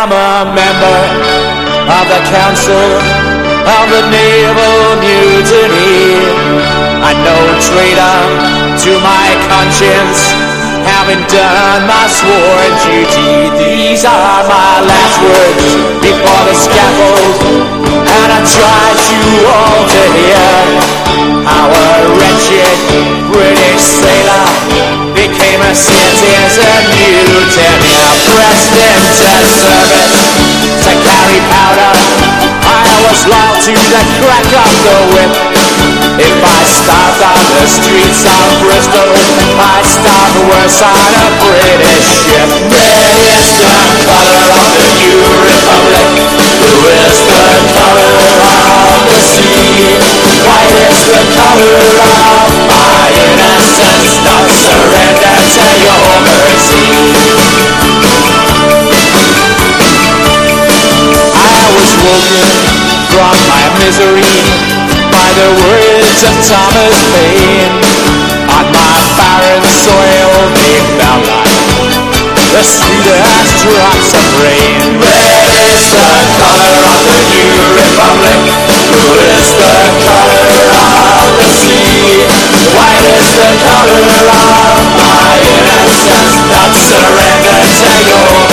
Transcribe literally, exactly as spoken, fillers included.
am a member of the Council of the Naval Mutiny. I'm no traitor to my conscience, having done my sworn duty. These are my last words before the scaffold, and I try you all to hear how a wretched British sailor became a citizen mutineer, pressed into service to carry powder. I was loyal to the crack of the whip. If I starved on the streets of Bristol, I starved worse on a British ship. Red is the color of the new republic. Blue is the color of the sea. White is the color of my innocence. No surrender to your mercy. I was woken from my misery by the words of Thomas Paine. On my barren soil they fell like the sweetest drops of rain. Red is the color of the new republic. Blue is the color of